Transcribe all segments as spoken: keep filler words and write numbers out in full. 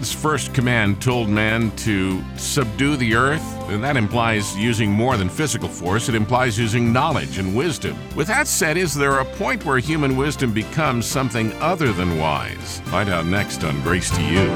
God's first command told man to subdue the earth, and that implies using more than physical force. It implies using knowledge and wisdom. With that said, is there a point where human wisdom becomes something other than wise? Find out next on Grace to You.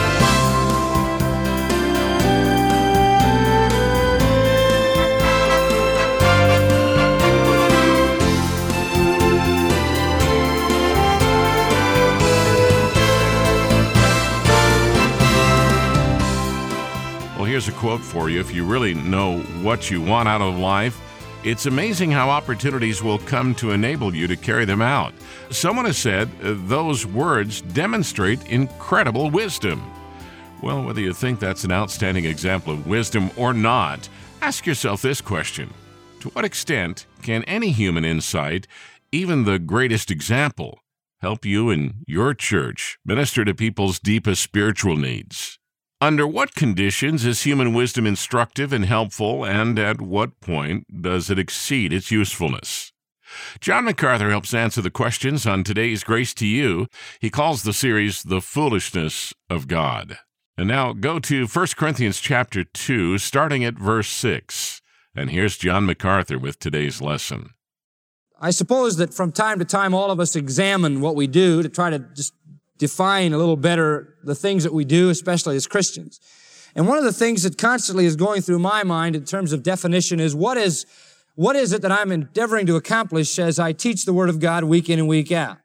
Here's a quote for you. If you really know what you want out of life, it's amazing how opportunities will come to enable you to carry them out. Someone has said uh, those words demonstrate incredible wisdom. Well, whether you think that's an outstanding example of wisdom or not, ask yourself this question. To what extent can any human insight, even the greatest example, help you in your church minister to people's deepest spiritual needs? Under what conditions is human wisdom instructive and helpful, and at what point does it exceed its usefulness? John MacArthur helps answer the questions on today's Grace to You. He calls the series The Foolishness of God. And now go to First Corinthians chapter two, starting at verse six. And here's John MacArthur with today's lesson. I suppose that from time to time all of us examine what we do to try to just define a little better the things that we do, especially as Christians. And one of the things that constantly is going through my mind in terms of definition is what is, what is it that I'm endeavoring to accomplish as I teach the Word of God week in and week out?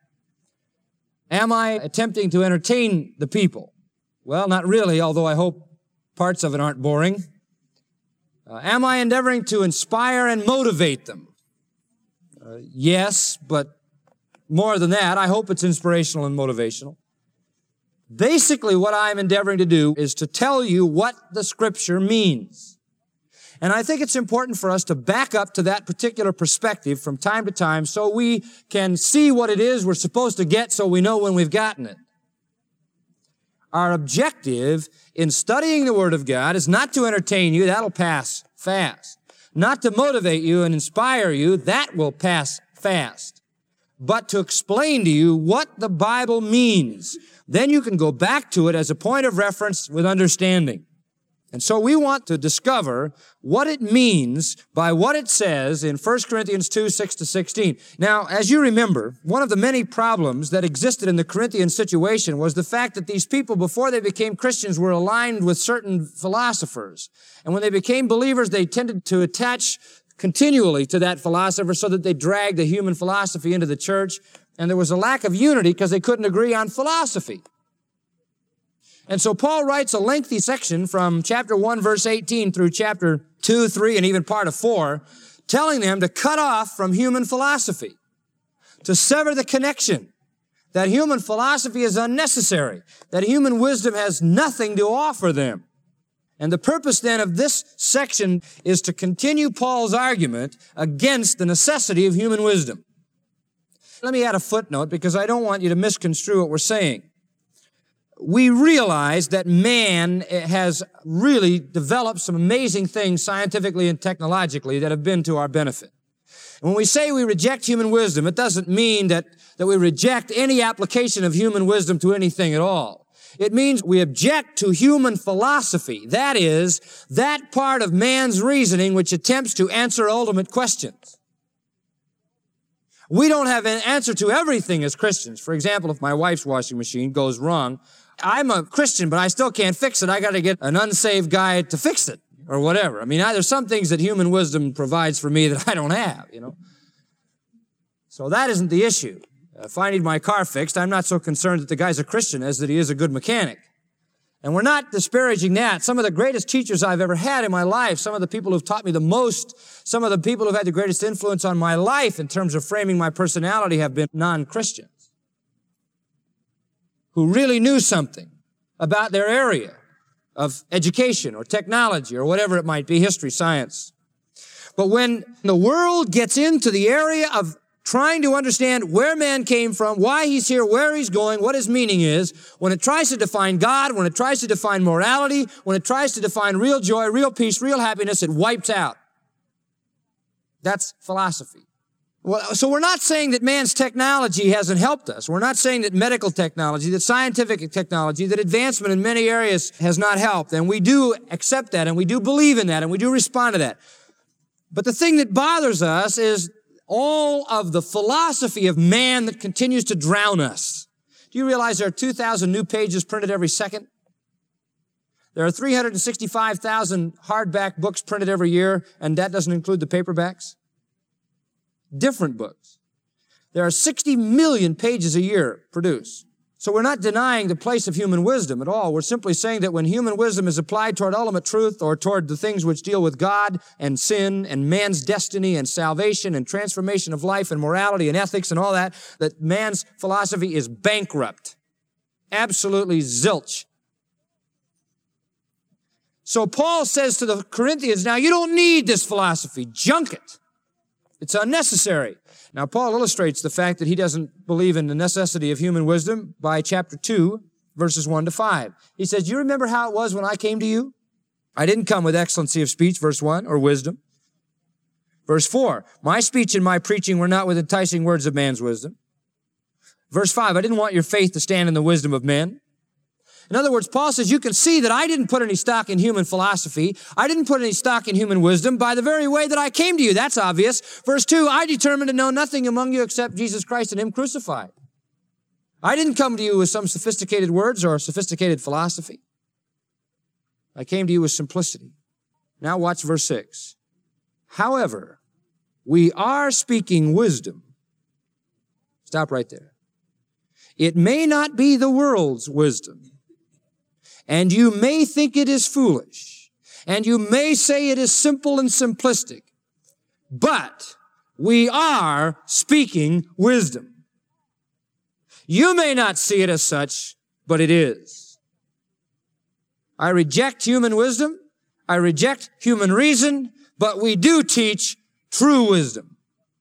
Am I attempting to entertain the people? Well, not really, although I hope parts of it aren't boring. Uh, am I endeavoring to inspire and motivate them? Uh, yes, but more than that, I hope it's inspirational and motivational. Basically, what I'm endeavoring to do is to tell you what the Scripture means. And I think it's important for us to back up to that particular perspective from time to time so we can see what it is we're supposed to get so we know when we've gotten it. Our objective in studying the Word of God is not to entertain you, that'll pass fast. Not to motivate you and inspire you, that will pass fast. But to explain to you what the Bible means. Then you can go back to it as a point of reference with understanding. And so we want to discover what it means by what it says in First Corinthians two, six to sixteen. Now, as you remember, one of the many problems that existed in the Corinthian situation was the fact that these people, before they became Christians, were aligned with certain philosophers. And when they became believers, they tended to attach continually to that philosopher so that they dragged the human philosophy into the church. And there was a lack of unity because they couldn't agree on philosophy. And so Paul writes a lengthy section from chapter one, verse eighteen through chapter two, three, and even part of four, telling them to cut off from human philosophy, to sever the connection, that human philosophy is unnecessary, that human wisdom has nothing to offer them. And the purpose then of this section is to continue Paul's argument against the necessity of human wisdom. Let me add a footnote because I don't want you to misconstrue what we're saying. We realize that man has really developed some amazing things scientifically and technologically that have been to our benefit. When we say we reject human wisdom, it doesn't mean that, that we reject any application of human wisdom to anything at all. It means we object to human philosophy. That is, that part of man's reasoning which attempts to answer ultimate questions. We don't have an answer to everything as Christians. For example, if my wife's washing machine goes wrong, I'm a Christian, but I still can't fix it. I got to get an unsaved guy to fix it or whatever. I mean, there's some things that human wisdom provides for me that I don't have, you know. So that isn't the issue. If I need my car fixed, I'm not so concerned that the guy's a Christian as that he is a good mechanic. And we're not disparaging that. Some of the greatest teachers I've ever had in my life, some of the people who've taught me the most, some of the people who've had the greatest influence on my life in terms of framing my personality have been non-Christians who really knew something about their area of education or technology or whatever it might be, history, science. But when the world gets into the area of trying to understand where man came from, why he's here, where he's going, what his meaning is, when it tries to define God, when it tries to define morality, when it tries to define real joy, real peace, real happiness, it wipes out. That's philosophy. Well, so we're not saying that man's technology hasn't helped us. We're not saying that medical technology, that scientific technology, that advancement in many areas has not helped. And we do accept that, and we do believe in that, and we do respond to that. But the thing that bothers us is all of the philosophy of man that continues to drown us. Do you realize there are two thousand new pages printed every second? There are three hundred sixty-five thousand hardback books printed every year, and that doesn't include the paperbacks. Different books. There are sixty million pages a year produced. So we're not denying the place of human wisdom at all. We're simply saying that when human wisdom is applied toward ultimate truth or toward the things which deal with God and sin and man's destiny and salvation and transformation of life and morality and ethics and all that, that man's philosophy is bankrupt. Absolutely zilch. So Paul says to the Corinthians, now you don't need this philosophy. Junk it. It's unnecessary. Now, Paul illustrates the fact that he doesn't believe in the necessity of human wisdom by chapter two, verses one to five. He says, you remember how it was when I came to you? I didn't come with excellency of speech, verse one, or wisdom. Verse four, my speech and my preaching were not with enticing words of man's wisdom. Verse five, I didn't want your faith to stand in the wisdom of men. In other words, Paul says, you can see that I didn't put any stock in human philosophy. I didn't put any stock in human wisdom by the very way that I came to you. That's obvious. Verse two, I determined to know nothing among you except Jesus Christ and Him crucified. I didn't come to you with some sophisticated words or sophisticated philosophy. I came to you with simplicity. Now watch verse six. However, we are speaking wisdom. Stop right there. It may not be the world's wisdom. And you may think it is foolish, and you may say it is simple and simplistic, but we are speaking wisdom. You may not see it as such, but it is. I reject human wisdom. I reject human reason, but we do teach true wisdom.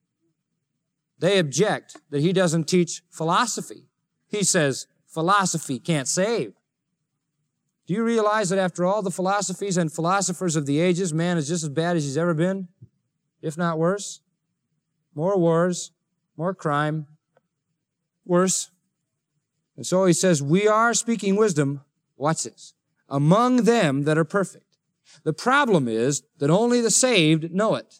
They object that he doesn't teach philosophy. He says philosophy can't save. Do you realize that after all the philosophies and philosophers of the ages, man is just as bad as he's ever been, if not worse? More wars, more crime, worse. And so he says, we are speaking wisdom, watch this, among them that are perfect. The problem is that only the saved know it.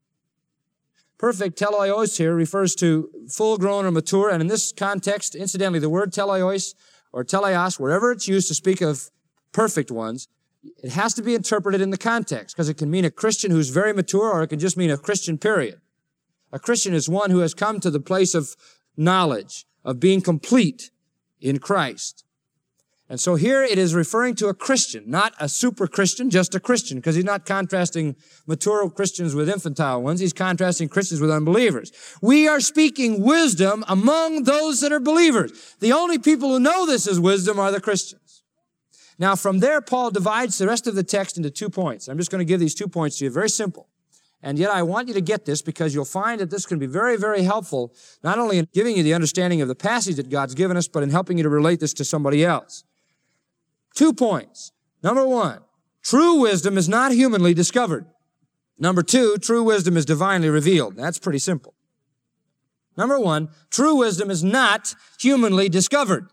Perfect, teleos here, refers to full-grown or mature, and in this context, incidentally, the word teleos or teleos, wherever it's used to speak of perfect ones, it has to be interpreted in the context, because it can mean a Christian who's very mature, or it can just mean a Christian, period. A Christian is one who has come to the place of knowledge, of being complete in Christ. And so here it is referring to a Christian, not a super Christian, just a Christian, because he's not contrasting mature Christians with infantile ones. He's contrasting Christians with unbelievers. We are speaking wisdom among those that are believers. The only people who know this is wisdom are the Christians. Now, from there, Paul divides the rest of the text into two points. I'm just going to give these two points to you. Very simple. And yet I want you to get this, because you'll find that this can be very, very helpful, not only in giving you the understanding of the passage that God's given us, but in helping you to relate this to somebody else. Two points. Number one, true wisdom is not humanly discovered. Number two, true wisdom is divinely revealed. That's pretty simple. Number one, true wisdom is not humanly discovered.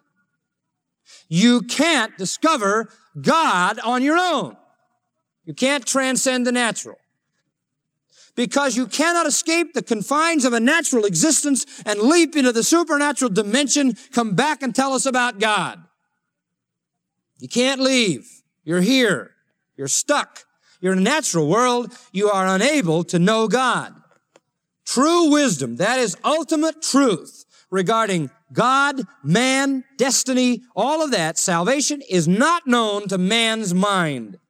You can't discover God on your own. You can't transcend the natural. Because you cannot escape the confines of a natural existence and leap into the supernatural dimension, come back and tell us about God. You can't leave. You're here. You're stuck. You're in a natural world. You are unable to know God. True wisdom, that is ultimate truth regarding God, man, destiny, all of that, salvation, is not known to man's mind.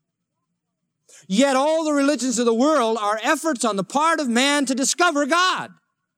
Yet all the religions of the world are efforts on the part of man to discover God,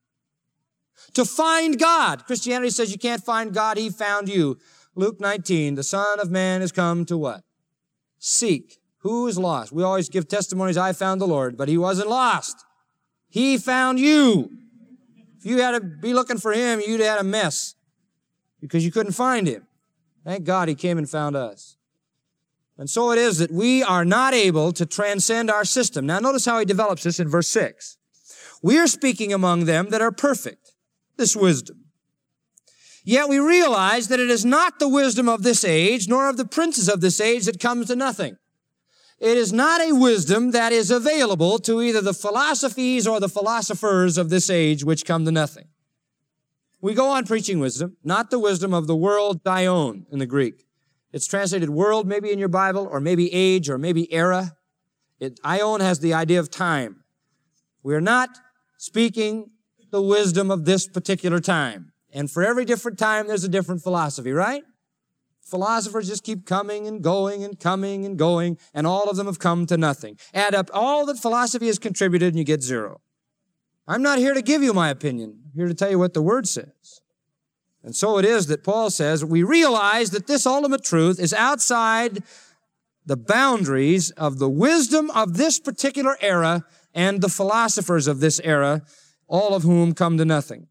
to find God. Christianity says you can't find God, He found you. Luke nineteen, the Son of Man has come to what? Seek. Who is lost? We always give testimonies, I found the Lord, but He wasn't lost. He found you. If you had to be looking for Him, you'd have had a mess because you couldn't find Him. Thank God He came and found us. And so it is that we are not able to transcend our system. Now notice how he develops this in verse six. We are speaking among them that are perfect, this wisdom. Yet we realize that it is not the wisdom of this age, nor of the princes of this age that comes to nothing. It is not a wisdom that is available to either the philosophies or the philosophers of this age which come to nothing. We go on preaching wisdom, not the wisdom of the world, dion in the Greek. It's translated world maybe in your Bible, or maybe age, or maybe era. It, ion has the idea of time. We are not speaking the wisdom of this particular time. And for every different time, there's a different philosophy, right? Philosophers just keep coming and going and coming and going, and all of them have come to nothing. Add up all that philosophy has contributed, and you get zero. I'm not here to give you my opinion. I'm here to tell you what the Word says. And so it is that Paul says, we realize that this ultimate truth is outside the boundaries of the wisdom of this particular era and the philosophers of this era, all of whom come to nothing.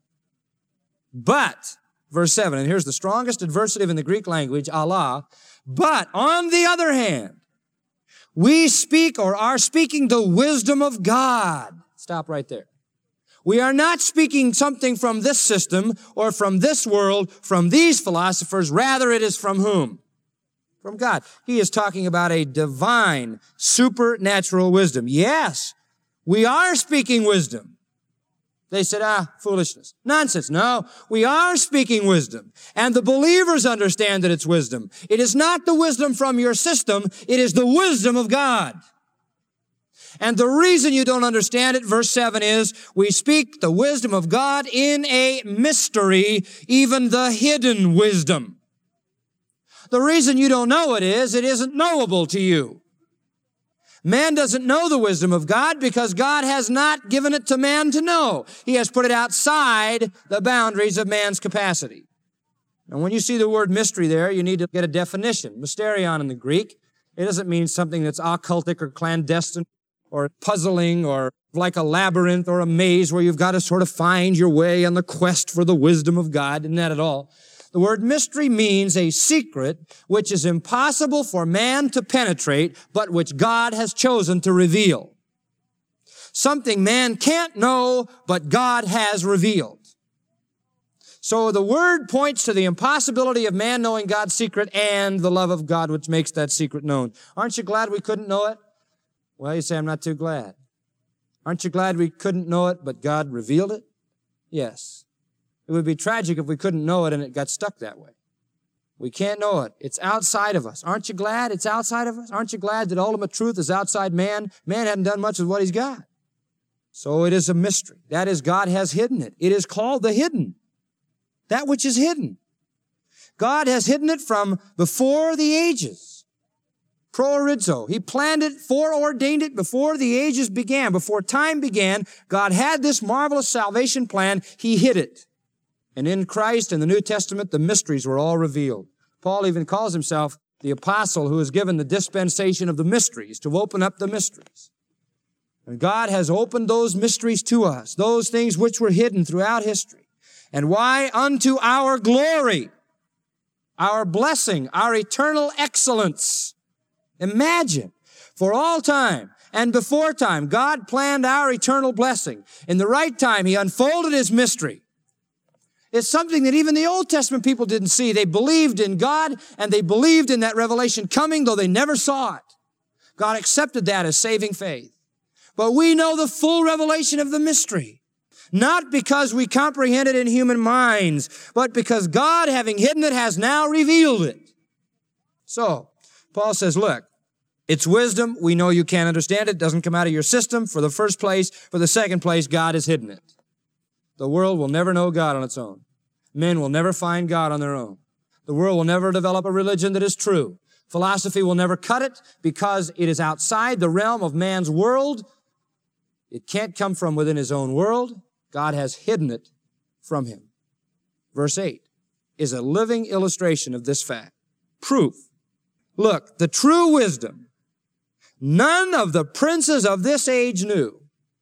But, verse seven, and here's the strongest adversative in the Greek language, Allah, but on the other hand, we speak or are speaking the wisdom of God. Stop right there. We are not speaking something from this system or from this world, from these philosophers. Rather, it is from whom? From God. He is talking about a divine, supernatural wisdom. Yes, we are speaking wisdom. They said, ah, foolishness. Nonsense. No, we are speaking wisdom. And the believers understand that it's wisdom. It is not the wisdom from your system. It is the wisdom of God. And the reason you don't understand it, verse seven, is we speak the wisdom of God in a mystery, even the hidden wisdom. The reason you don't know it is it isn't knowable to you. Man doesn't know the wisdom of God because God has not given it to man to know. He has put it outside the boundaries of man's capacity. And when you see the word mystery there, you need to get a definition. Mysterion in the Greek, it doesn't mean something that's occultic or clandestine or puzzling or like a labyrinth or a maze where you've got to sort of find your way on the quest for the wisdom of God. Isn't that at all? The word mystery means a secret which is impossible for man to penetrate, but which God has chosen to reveal. Something man can't know, but God has revealed. So the word points to the impossibility of man knowing God's secret and the love of God which makes that secret known. Aren't you glad we couldn't know it? Well, you say, I'm not too glad. Aren't you glad we couldn't know it, but God revealed it? Yes. It would be tragic if we couldn't know it and it got stuck that way. We can't know it. It's outside of us. Aren't you glad it's outside of us? Aren't you glad that ultimate truth is outside man? Man hadn't done much with what he's got. So it is a mystery. That is, God has hidden it. It is called the hidden. That which is hidden. God has hidden it from before the ages. Proorizo. He planned it, foreordained it before the ages began. Before time began, God had this marvelous salvation plan. He hid it. And in Christ, in the New Testament, the mysteries were all revealed. Paul even calls himself the apostle who is given the dispensation of the mysteries, to open up the mysteries. And God has opened those mysteries to us, those things which were hidden throughout history. And why? Unto our glory, our blessing, our eternal excellence. Imagine, for all time and before time, God planned our eternal blessing. In the right time, He unfolded His mystery. It's something that even the Old Testament people didn't see. They believed in God, and they believed in that revelation coming, though they never saw it. God accepted that as saving faith. But we know the full revelation of the mystery, not because we comprehend it in human minds, but because God, having hidden it, has now revealed it. So, Paul says, look, it's wisdom. We know you can't understand it. It doesn't come out of your system, for the first place. For the second place, God has hidden it. The world will never know God on its own. Men will never find God on their own. The world will never develop a religion that is true. Philosophy will never cut it because it is outside the realm of man's world. It can't come from within his own world. God has hidden it from him. Verse eight is a living illustration of this fact. Proof. Look, the true wisdom none of the princes of this age knew.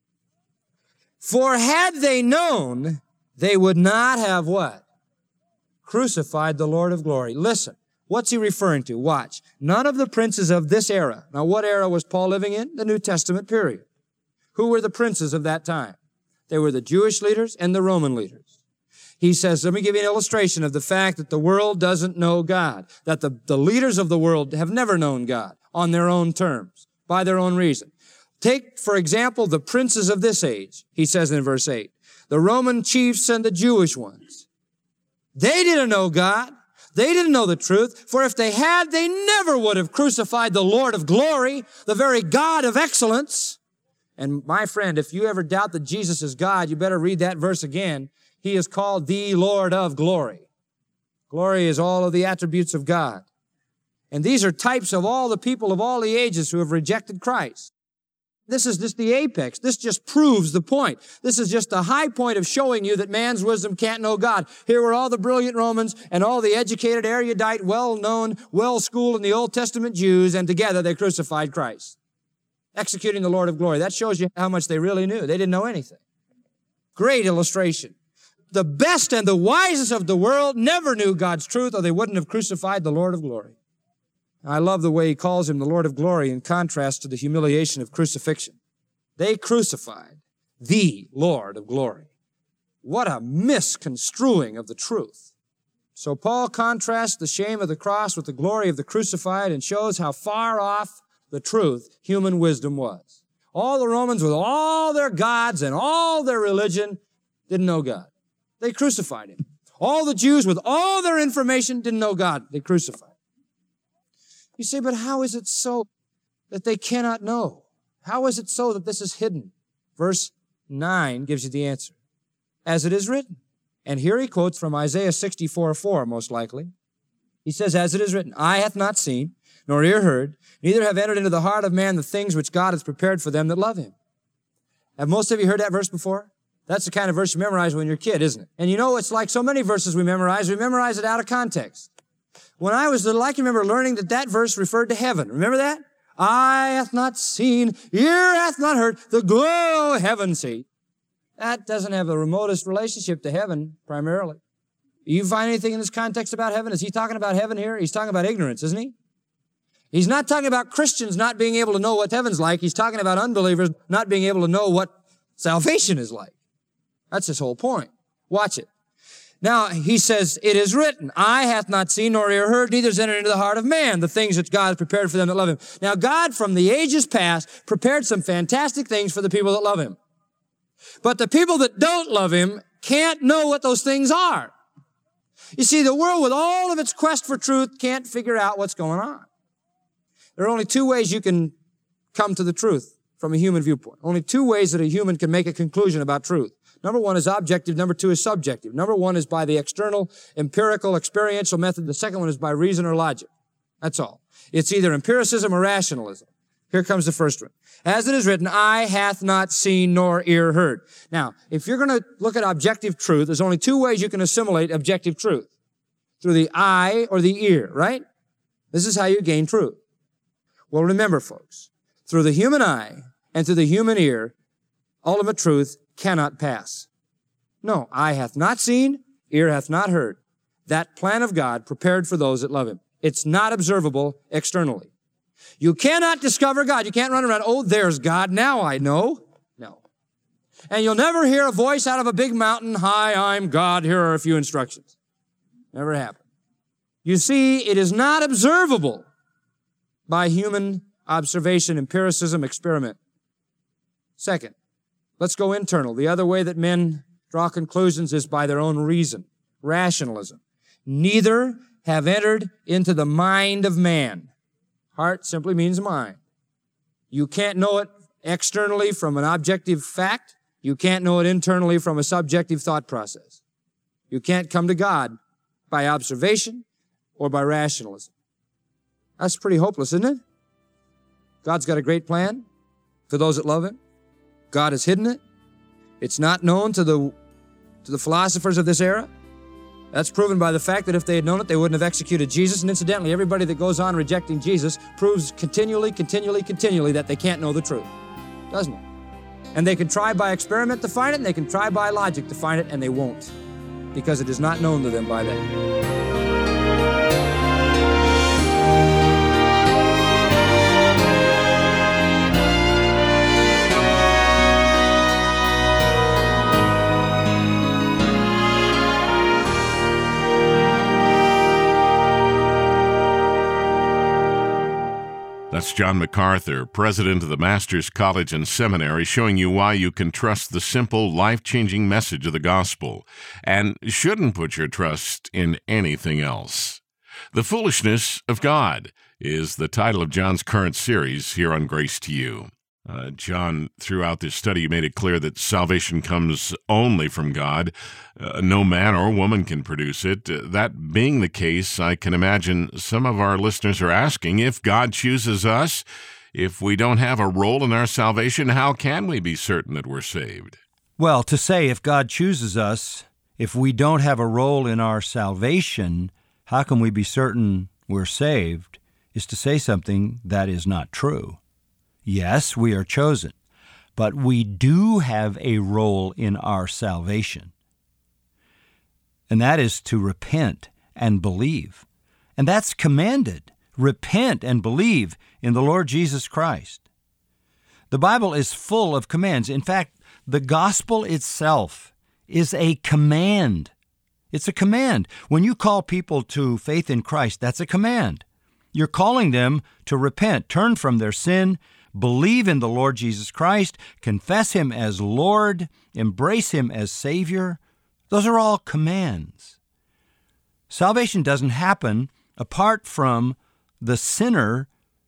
For had they known, they would not have what? Crucified the Lord of glory. Listen, what's he referring to? Watch. None of the princes of this era. Now, what era was Paul living in? The New Testament period. Who were the princes of that time? They were the Jewish leaders and the Roman leaders. He says, let me give you an illustration of the fact that the world doesn't know God, that the, the leaders of the world have never known God on their own terms, by their own reason. Take, for example, the princes of this age, he says in verse eight, the Roman chiefs and the Jewish ones. They didn't know God. They didn't know the truth, for if they had, they never would have crucified the Lord of glory, the very God of excellence. And my friend, if you ever doubt that Jesus is God, you better read that verse again. He is called the Lord of glory. Glory is all of the attributes of God. And these are types of all the people of all the ages who have rejected Christ. This is just the apex. This just proves the point. This is just the high point of showing you that man's wisdom can't know God. Here were all the brilliant Romans and all the educated, erudite, well-known, well-schooled in the Old Testament Jews, and together they crucified Christ, executing the Lord of glory. That shows you how much they really knew. They didn't know anything. Great illustration. The best and the wisest of the world never knew God's truth, or they wouldn't have crucified the Lord of glory. I love the way he calls him the Lord of glory in contrast to the humiliation of crucifixion. They crucified the Lord of glory. What a misconstruing of the truth. So Paul contrasts the shame of the cross with the glory of the crucified and shows how far off the truth human wisdom was. All the Romans with all their gods and all their religion didn't know God. They crucified him. All the Jews with all their information didn't know God. They crucified him. You say, but how is it so that they cannot know? How is it so that this is hidden? Verse nine gives you the answer. As it is written. And here he quotes from Isaiah sixty-four four, most likely. He says, as it is written, eye hath not seen, nor ear heard, neither have entered into the heart of man the things which God has prepared for them that love him. Have most of you heard that verse before? That's the kind of verse you memorize when you're a kid, isn't it? And you know, it's like so many verses we memorize, we memorize it out of context. When I was little, I can remember learning that that verse referred to heaven. Remember that? Eye hath not seen, ear hath not heard, the glory of heaven see. That doesn't have the remotest relationship to heaven, primarily. You find anything in this context about heaven? Is he talking about heaven here? He's talking about ignorance, isn't he? He's not talking about Christians not being able to know what heaven's like. He's talking about unbelievers not being able to know what salvation is like. That's his whole point. Watch it. Now, he says, it is written, eye hath not seen nor ear heard, neither is entered into the heart of man, the things which God has prepared for them that love him. Now, God, from the ages past, prepared some fantastic things for the people that love him. But the people that don't love him can't know what those things are. You see, the world, with all of its quest for truth, can't figure out what's going on. There are only two ways you can come to the truth from a human viewpoint. Only two ways that a human can make a conclusion about truth. Number one is objective. Number two is subjective. Number one is by the external, empirical, experiential method. The second one is by reason or logic. That's all. It's either empiricism or rationalism. Here comes the first one. As it is written, eye hath not seen nor ear heard. Now, if you're going to look at objective truth, there's only two ways you can assimilate objective truth. Through the eye or the ear, right? This is how you gain truth. Well, remember, folks, through the human eye and through the human ear, ultimate truth cannot pass. No, eye hath not seen, ear hath not heard. That plan of God prepared for those that love him. It's not observable externally. You cannot discover God. You can't run around, oh, there's God, now I know. No. And you'll never hear a voice out of a big mountain, hi, I'm God, here are a few instructions. Never happened. You see, it is not observable by human observation, empiricism, experiment. Second, let's go internal. The other way that men draw conclusions is by their own reason, rationalism. Neither have entered into the mind of man. Heart simply means mind. You can't know it externally from an objective fact. You can't know it internally from a subjective thought process. You can't come to God by observation or by rationalism. That's pretty hopeless, isn't it? God's got a great plan for those that love him. God has hidden it. It's not known to the, to the philosophers of this era. That's proven by the fact that if they had known it, they wouldn't have executed Jesus. And incidentally, everybody that goes on rejecting Jesus proves continually, continually, continually that they can't know the truth. Doesn't it? And they can try by experiment to find it, and they can try by logic to find it, and they won't, because it is not known to them by them. That's John MacArthur, president of the Masters College and Seminary, showing you why you can trust the simple, life-changing message of the gospel and shouldn't put your trust in anything else. The Foolishness of God is the title of John's current series here on Grace to You. Uh, John, throughout this study, you made it clear that salvation comes only from God. Uh, no man or woman can produce it. Uh, that being the case, I can imagine some of our listeners are asking, if God chooses us, if we don't have a role in our salvation, how can we be certain that we're saved? Well, to say if God chooses us, if we don't have a role in our salvation, how can we be certain we're saved, is to say something that is not true. Yes, we are chosen, but we do have a role in our salvation, and that is to repent and believe. And that's commanded. Repent and believe in the Lord Jesus Christ. The Bible is full of commands. In fact, the gospel itself is a command. It's a command. When you call people to faith in Christ, that's a command. You're calling them to repent, turn from their sin, believe in the Lord Jesus Christ, confess Him as Lord, embrace Him as Savior. Those are all commands. Salvation doesn't happen apart from the sinner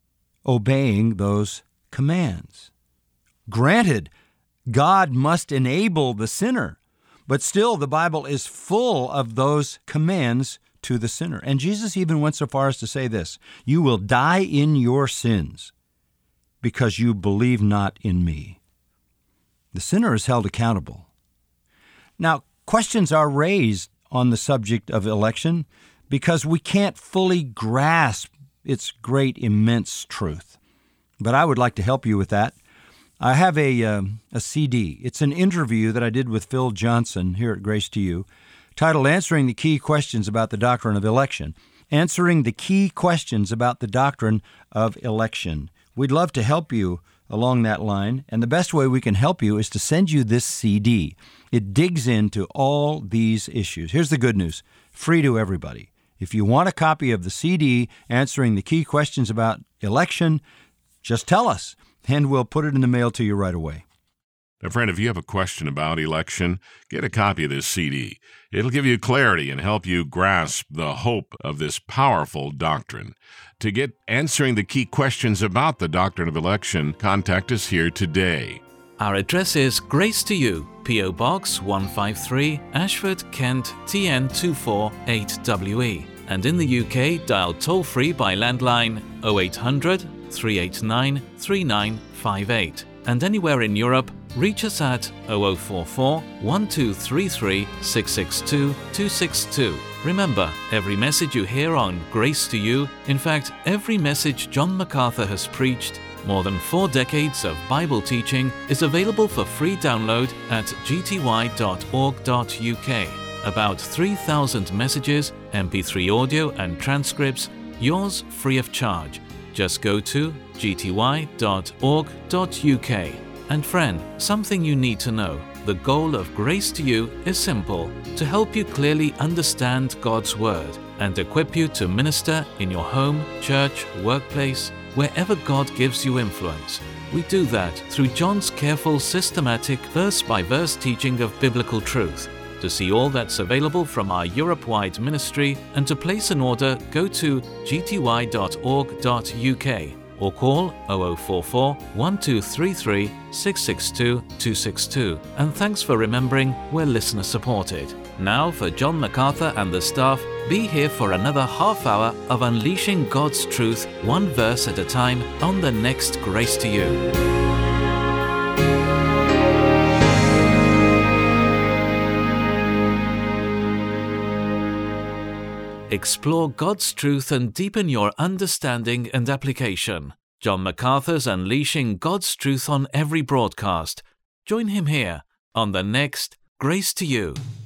obeying those commands. Granted, God must enable the sinner, but still the Bible is full of those commands to the sinner. And Jesus even went so far as to say this, "You will die in your sins, because you believe not in me." The sinner is held accountable. Now, questions are raised on the subject of election because we can't fully grasp its great, immense truth. But I would like to help you with that. I have a, um, a C D. It's an interview that I did with Phil Johnson here at Grace to You, titled Answering the Key Questions About the Doctrine of Election. Answering the Key Questions About the Doctrine of Election. We'd love to help you along that line, and the best way we can help you is to send you this C D. It digs into all these issues. Here's the good news, free to everybody. If you want a copy of the C D answering the key questions about election, just tell us, and we'll put it in the mail to you right away. Now, friend, if you have a question about election, get a copy of this C D. It'll give you clarity and help you grasp the hope of this powerful doctrine. To get answering the key questions about the doctrine of election, contact us here today. Our address is Grace to You, P O Box one five three, Ashford, Kent, T N two four eight W E. And in the U K, dial toll-free by landline oh eight hundred, three eight nine, three nine five eight. And anywhere in Europe, reach us at oh oh four four, one two three three, six six two, two six two. Remember, every message you hear on Grace to You, in fact, every message John MacArthur has preached, more than four decades of Bible teaching, is available for free download at g t y dot org dot u k. About three thousand messages, M P three audio and transcripts, yours free of charge. Just go to g t y dot org dot u k. And friend, something you need to know. The goal of Grace to You is simple, to help you clearly understand God's Word and equip you to minister in your home, church, workplace, wherever God gives you influence. We do that through John's careful, systematic, verse-by-verse teaching of biblical truth. To see all that's available from our Europe-wide ministry and to place an order, go to g t y dot org dot u k or call oh oh four four, one two three three, six six two, two six two. And thanks for remembering we're listener supported. Now for John MacArthur and the staff, be here for another half hour of unleashing God's truth, one verse at a time, on the next Grace to You. Explore God's truth and deepen your understanding and application. John MacArthur's Unleashing God's Truth on every broadcast. Join him here on the next Grace to You.